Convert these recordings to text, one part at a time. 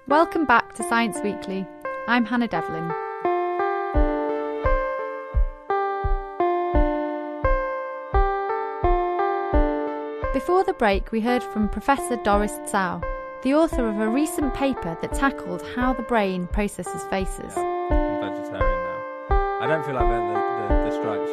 Welcome back to Science Weekly. I'm Hannah Devlin. Before the break, we heard from Professor Doris Tsao, the author of a recent paper that tackled how the brain processes faces. I'm vegetarian now. I don't feel like the stripes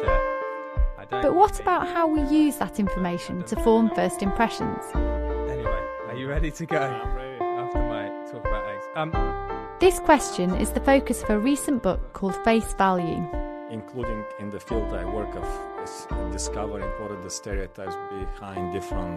yet. But what about how we use that information to form first impressions? Anyway, are you ready to go? I'm ready. After my talk about eggs. This question is the focus of a recent book called Face Value. Including in the field I work of, is discovering what are the stereotypes behind different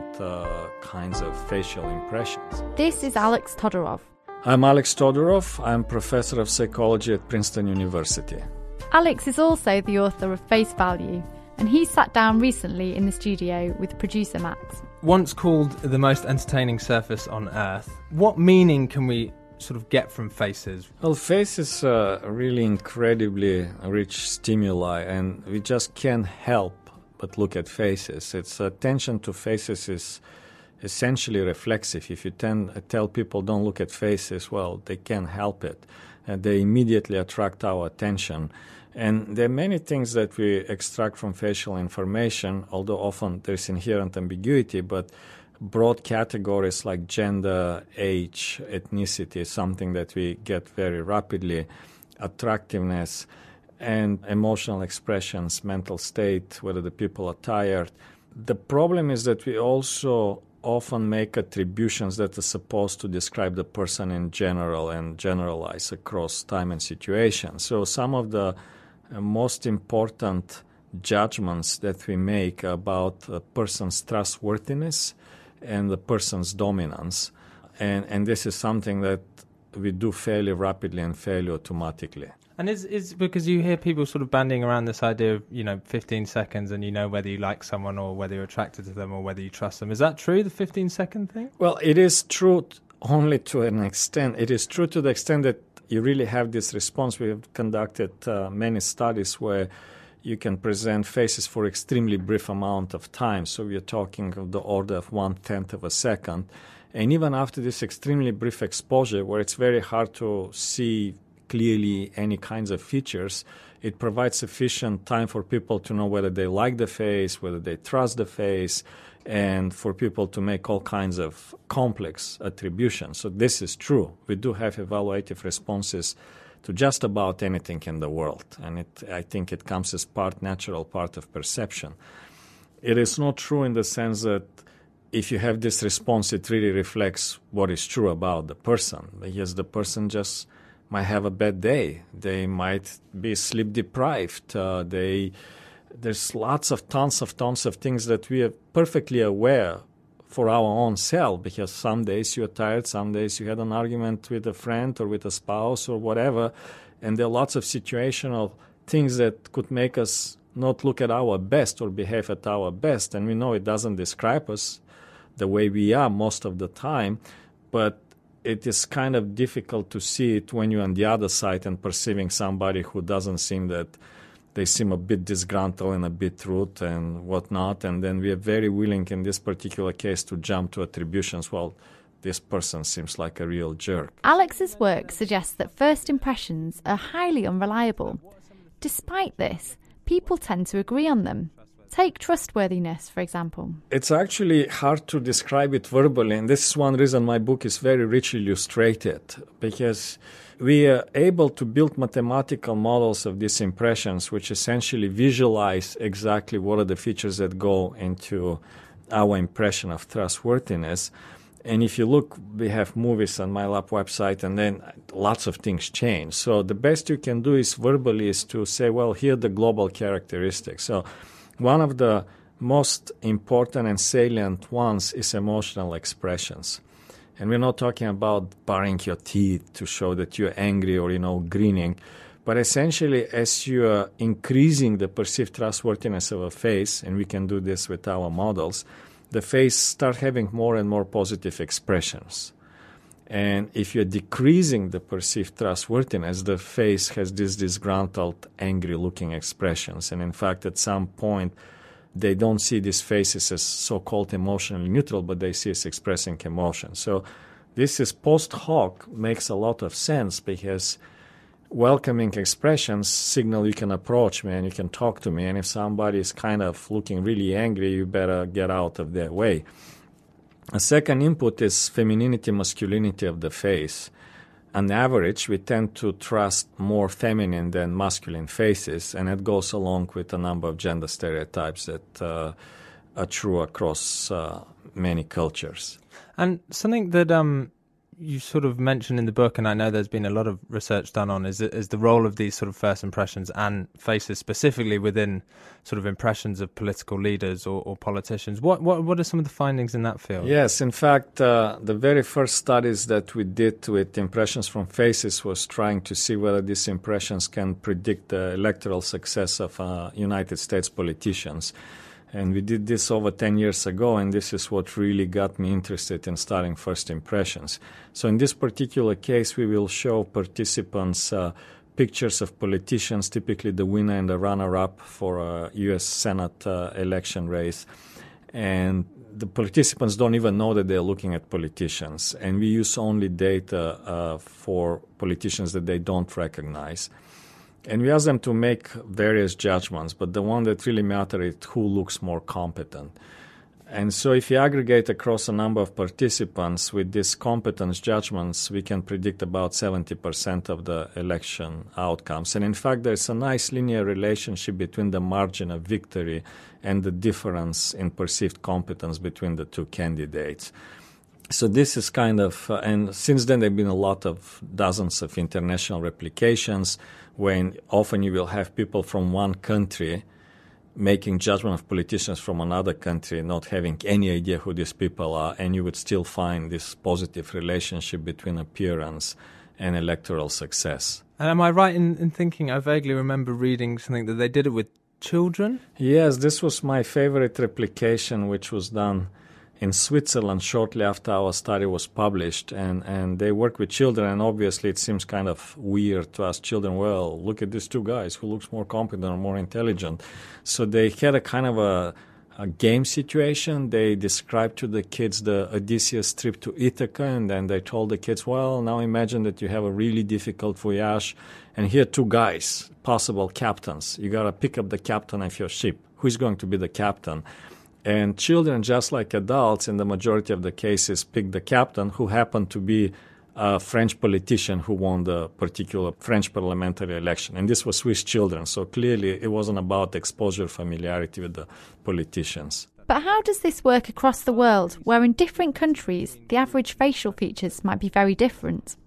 kinds of facial impressions. This is Alex Todorov. I'm Alex Todorov. I'm professor of psychology at Princeton University. Alex is also the author of Face Value, and he sat down recently in the studio with producer Matt. Once called the most entertaining surface on Earth, what meaning can we sort of get from faces? Well, faces are really incredibly rich stimuli, and we just can't help but look at faces. Its attention to faces is essentially reflexive. If you tell people don't look at faces, well, they can't help it. And they immediately attract our attention. And there are many things that we extract from facial information, although often there's inherent ambiguity, but broad categories like gender, age, ethnicity, something that we get very rapidly, attractiveness, and emotional expressions, mental state, whether the people are tired. The problem is that we also often make attributions that are supposed to describe the person in general and generalize across time and situation. So some of the most important judgments that we make about a person's trustworthiness and the person's dominance. And this is something that we do fairly rapidly and fairly automatically. And is because you hear people sort of banding around this idea of, 15 seconds and you know whether you like someone or whether you're attracted to them or whether you trust them. Is that true, the 15-second thing? Well, it is true only to an extent. It is true to the extent that you really have this response. We have conducted many studies where you can present faces for extremely brief amount of time. So we are talking of the order of 1/10 of a second. And even after this extremely brief exposure, where it's very hard to see clearly any kinds of features, it provides sufficient time for people to know whether they like the face, whether they trust the face, and for people to make all kinds of complex attributions. So this is true. We do have evaluative responses to just about anything in the world, and I think it comes as natural part of perception. It is not true in the sense that if you have this response, it really reflects what is true about the person, because the person just might have a bad day. They might be sleep deprived. There's tons of things that we are perfectly aware for our own self, because some days you're tired, some days you had an argument with a friend or with a spouse or whatever, and there are lots of situational things that could make us not look at our best or behave at our best, and we know it doesn't describe us the way we are most of the time, but it is kind of difficult to see it when you're on the other side and perceiving somebody who doesn't seem that they seem a bit disgruntled and a bit rude and whatnot, and then we are very willing in this particular case to jump to attributions. Well, this person seems like a real jerk. Alex's work suggests that first impressions are highly unreliable. Despite this, people tend to agree on them. Take trustworthiness, for example. It's actually hard to describe it verbally, and this is one reason my book is very richly illustrated, because we are able to build mathematical models of these impressions, which essentially visualize exactly what are the features that go into our impression of trustworthiness. And if you look, we have movies on my lab website, and then lots of things change. So the best you can do is verbally is to say, well, here are the global characteristics. So one of the most important and salient ones is emotional expressions. And we're not talking about baring your teeth to show that you're angry or, grinning. But essentially, as you are increasing the perceived trustworthiness of a face, and we can do this with our models, the face start having more and more positive expressions. And if you're decreasing the perceived trustworthiness, the face has these disgruntled, angry-looking expressions. And in fact, at some point, they don't see these faces as so-called emotionally neutral, but they see as expressing emotion. So This is post hoc, makes a lot of sense because welcoming expressions signal you can approach me and you can talk to me. And if somebody is kind of looking really angry, you better get out of their way. A second input is femininity, masculinity of the face. On average, we tend to trust more feminine than masculine faces, and it goes along with a number of gender stereotypes that are true across many cultures. And something that you sort of mentioned in the book, and I know there's been a lot of research done on, is the role of these sort of first impressions and faces, specifically within sort of impressions of political leaders or politicians. What are some of the findings in that field? Yes, in fact, the very first studies that we did with impressions from faces was trying to see whether these impressions can predict the electoral success of United States politicians. And we did this over 10 years ago, and this is what really got me interested in studying first impressions. So in this particular case, we will show participants pictures of politicians, typically the winner and the runner-up for a U.S. Senate election race. And the participants don't even know that they're looking at politicians. And we use only data for politicians that they don't recognize. And we ask them to make various judgments, but the one that really matters is who looks more competent. And so if you aggregate across a number of participants with these competence judgments, we can predict about 70% of the election outcomes. And in fact, there's a nice linear relationship between the margin of victory and the difference in perceived competence between the two candidates. So this is kind of, and since then there have been a lot of dozens of international replications when often you will have people from one country making judgment of politicians from another country, not having any idea who these people are, and you would still find this positive relationship between appearance and electoral success. And am I right in thinking, I vaguely remember reading something that they did it with children? Yes, this was my favorite replication, which was done in Switzerland shortly after our study was published, and they work with children, and obviously it seems kind of weird to ask children, well, look at these two guys, who looks more competent or more intelligent. So they had a kind of a game situation. They described to the kids the Odysseus trip to Ithaca, and then they told the kids, well, now imagine that you have a really difficult voyage, and here are two guys, possible captains. You got to pick up the captain of your ship. Who's going to be the captain? And children, just like adults, in the majority of the cases, pick the captain, who happened to be a French politician who won the particular French parliamentary election. And this was Swiss children, so clearly it wasn't about exposure, familiarity with the politicians. But how does this work across the world, where in different countries the average facial features might be very different?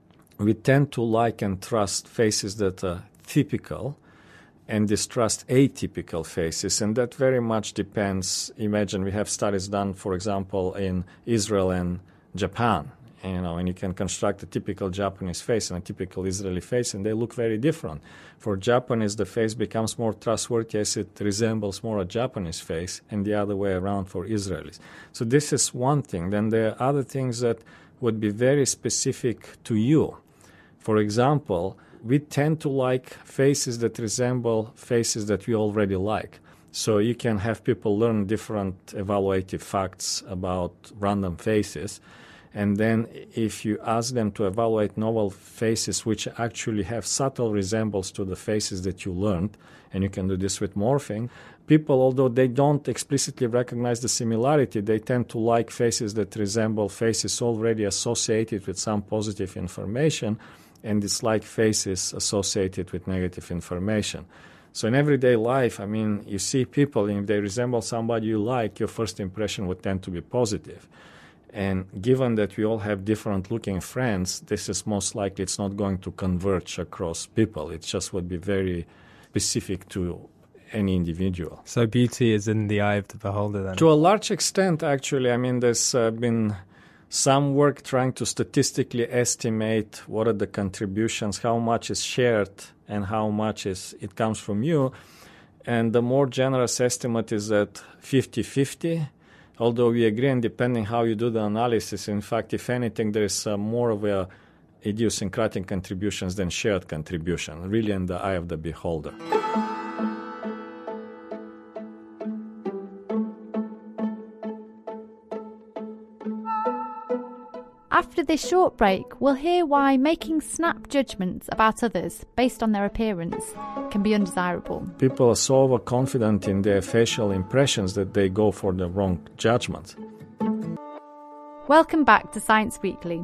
We tend to like and trust faces that are typical and distrust atypical faces, and that very much depends. Imagine we have studies done, for example, in Israel and Japan, and you can construct a typical Japanese face and a typical Israeli face, and they look very different. For Japanese, the face becomes more trustworthy as it resembles more a Japanese face, and the other way around for Israelis. So this is one thing. Then there are other things that would be very specific to you. For example, we tend to like faces that resemble faces that we already like. So you can have people learn different evaluative facts about random faces, and then if you ask them to evaluate novel faces which actually have subtle resemblance to the faces that you learned, and you can do this with morphing, people, although they don't explicitly recognize the similarity, they tend to like faces that resemble faces already associated with some positive information, and dislike faces associated with negative information. So in everyday life, you see people, and if they resemble somebody you like, your first impression would tend to be positive. And given that we all have different looking friends, this is most likely it's not going to converge across people. It just would be very specific to any individual. So beauty is in the eye of the beholder then? To a large extent, actually. There's been some work trying to statistically estimate what are the contributions, how much is shared and how much it comes from you. And the more generous estimate is that 50-50, although we agree, and depending how you do the analysis, in fact, if anything, there is more of a idiosyncratic contributions than shared contribution, really in the eye of the beholder. After this short break, we'll hear why making snap judgments about others based on their appearance can be undesirable. People are so overconfident in their facial impressions that they go for the wrong judgment. Welcome back to Science Weekly.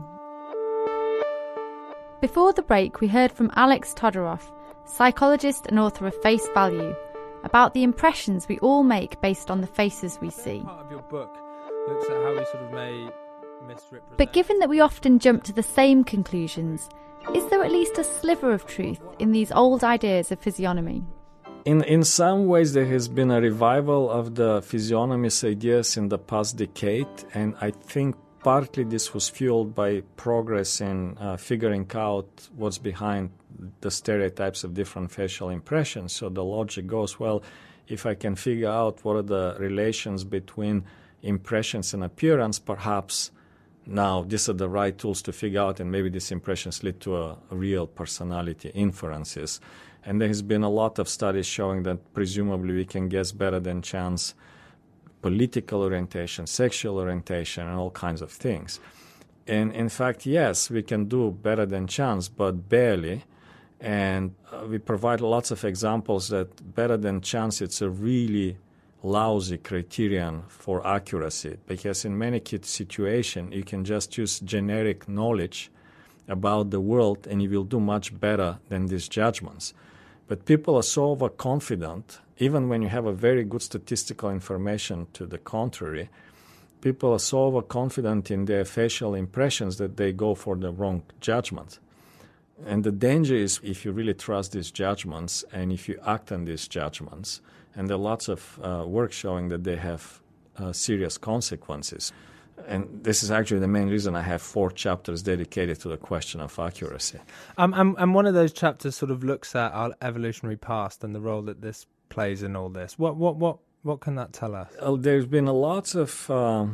Before the break, we heard from Alex Todorov, psychologist and author of Face Value, about the impressions we all make based on the faces we see. Part of your book looks at how we sort of may misrepresent. But given that we often jump to the same conclusions, is there at least a sliver of truth in these old ideas of physiognomy? In some ways, there has been a revival of the physiognomist ideas in the past decade, and I think partly this was fueled by progress in figuring out what's behind the stereotypes of different facial impressions. So the logic goes, well, if I can figure out what are the relations between impressions and appearance, perhaps now these are the right tools to figure out, and maybe these impressions lead to a real personality inferences. And there has been a lot of studies showing that presumably we can guess better than chance political orientation, sexual orientation, and all kinds of things. And in fact, yes, we can do better than chance, but barely. And we provide lots of examples that better than chance, it's a really lousy criterion for accuracy, because in many situations, you can just use generic knowledge about the world and you will do much better than these judgments. But people are so overconfident, even when you have a very good statistical information to the contrary, people are so overconfident in their facial impressions that they go for the wrong judgment. And the danger is if you really trust these judgments and if you act on these judgments, and there are lots of work showing that they have serious consequences. And this is actually the main reason I have 4 chapters dedicated to the question of accuracy. And one of those chapters sort of looks at our evolutionary past and the role that this plays in all this. What can that tell us? There's been lots of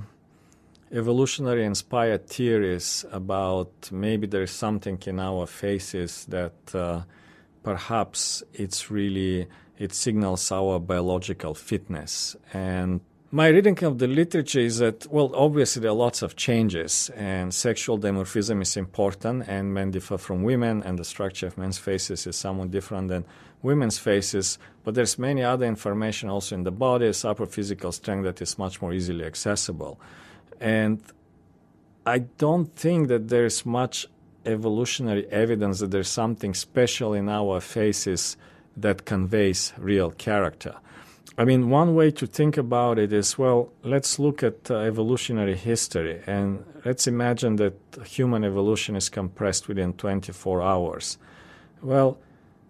evolutionary-inspired theories about maybe there's something in our faces that perhaps it signals our biological fitness. And my reading of the literature is that, well, obviously there are lots of changes, and sexual dimorphism is important, and men differ from women, and the structure of men's faces is somewhat different than women's faces, but there's many other information also in the body, upper physical strength that is much more easily accessible. And I don't think that there's much evolutionary evidence that there's something special in our faces that conveys real character. I mean, one way to think about it is, well, let's look at evolutionary history, and let's imagine that human evolution is compressed within 24 hours. Well,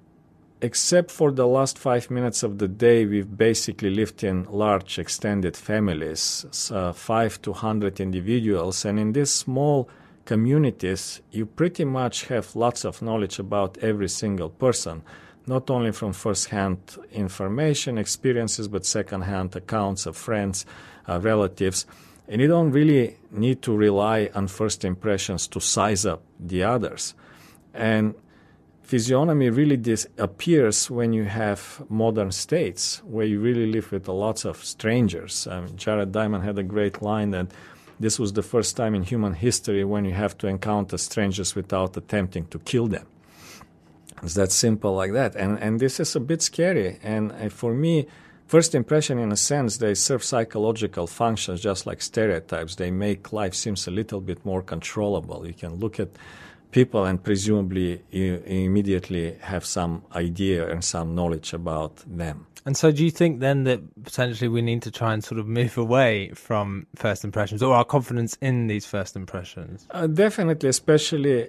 except for the last 5 minutes of the day, we've basically lived in large extended families, 5 to 100 individuals, and in these small communities, you pretty much have lots of knowledge about every single person, not only from first-hand information, experiences, but second-hand accounts of friends, relatives. And you don't really need to rely on first impressions to size up the others. And physiognomy really appears when you have modern states, where you really live with lots of strangers. Jared Diamond had a great line that this was the first time in human history when you have to encounter strangers without attempting to kill them. It's that simple like that. And this is a bit scary. And for me, first impression, in a sense, they serve psychological functions just like stereotypes. They make life seems a little bit more controllable. You can look at people and presumably you immediately have some idea and some knowledge about them. And so do you think then that potentially we need to try and sort of move away from first impressions, or our confidence in these first impressions? Definitely, especially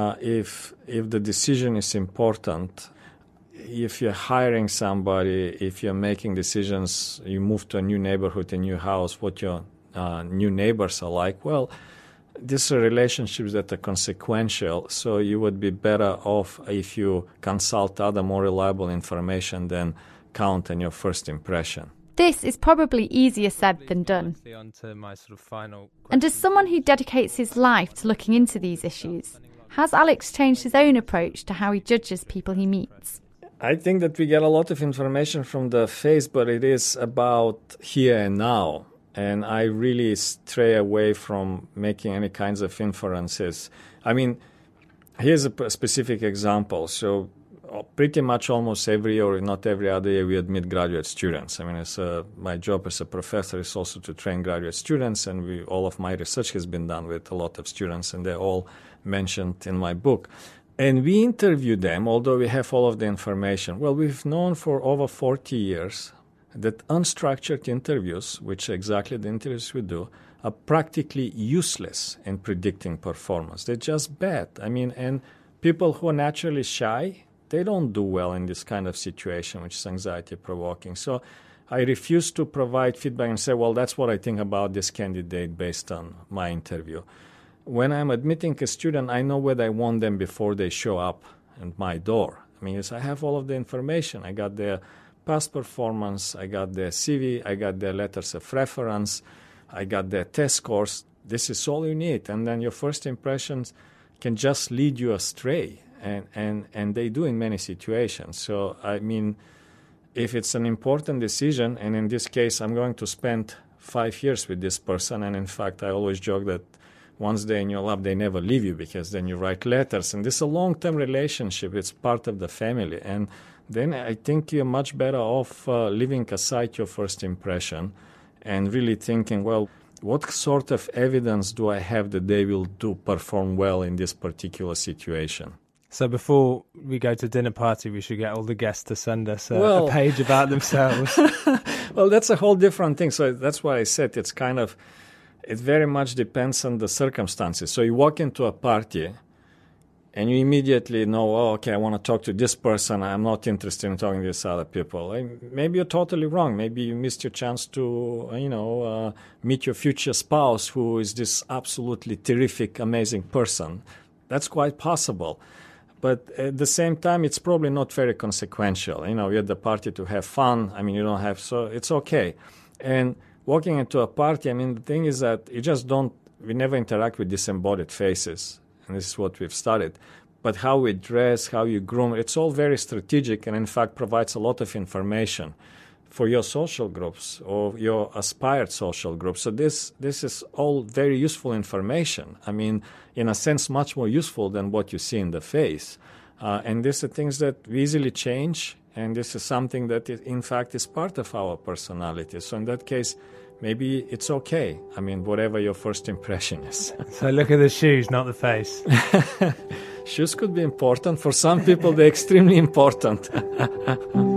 if the decision is important. If you're hiring somebody, if you're making decisions, you move to a new neighborhood, a new house, what your new neighbors are like, well, these are relationships that are consequential, so you would be better off if you consult other more reliable information than count on your first impression. This is probably easier said than done. And as someone who dedicates his life to looking into these issues, has Alex changed his own approach to how he judges people he meets? I think that we get a lot of information from the face, but it is about here and now. And I really stray away from making any kinds of inferences. I mean, here's a specific example. So pretty much almost every year, or not every other year, we admit graduate students. I mean, my job as a professor is also to train graduate students, and all of my research has been done with a lot of students, and they're all mentioned in my book. And we interview them, although we have all of the information. Well, we've known for over 40 years that unstructured interviews, which are exactly the interviews we do, are practically useless in predicting performance. They're just bad. I mean, and people who are naturally shy, they don't do well in this kind of situation, which is anxiety-provoking. So I refuse to provide feedback and say, well, that's what I think about this candidate based on my interview. When I'm admitting a student, I know whether I want them before they show up at my door. I mean, I have all of the information. I got their past performance, I got their CV, I got their letters of reference, I got their test scores. This is all you need. And then your first impressions can just lead you astray. And they do in many situations. So, I mean, if it's an important decision, and in this case, I'm going to spend 5 years with this person, and in fact, I always joke that once they're in your lap, they never leave you, because then you write letters. And this is a long-term relationship. It's part of the family. And then I think you're much better off leaving aside your first impression and really thinking, well, what sort of evidence do I have that they will perform well in this particular situation? So before we go to dinner party, we should get all the guests to send us a page about themselves. Well, that's a whole different thing. So that's why I said it very much depends on the circumstances. So you walk into a party and you immediately know, oh, okay, I want to talk to this person. I'm not interested in talking to these other people. Maybe you're totally wrong. Maybe you missed your chance to, meet your future spouse, who is this absolutely terrific, amazing person. That's quite possible. But at the same time, it's probably not very consequential. You're at the party to have fun. I mean, you don't have, so it's okay. And walking into a party, I mean, the thing is that we never interact with disembodied faces. And this is what we've studied. But how we dress, how you groom, it's all very strategic, and in fact provides a lot of information for your social groups or your aspired social groups. So this is all very useful information. I mean, in a sense, much more useful than what you see in the face. And these are things that we easily change, and this is something that, in fact, is part of our personality. So in that case, maybe it's okay. I mean, whatever your first impression is. So look at the shoes, not the face. Shoes could be important. For some people, they're extremely important.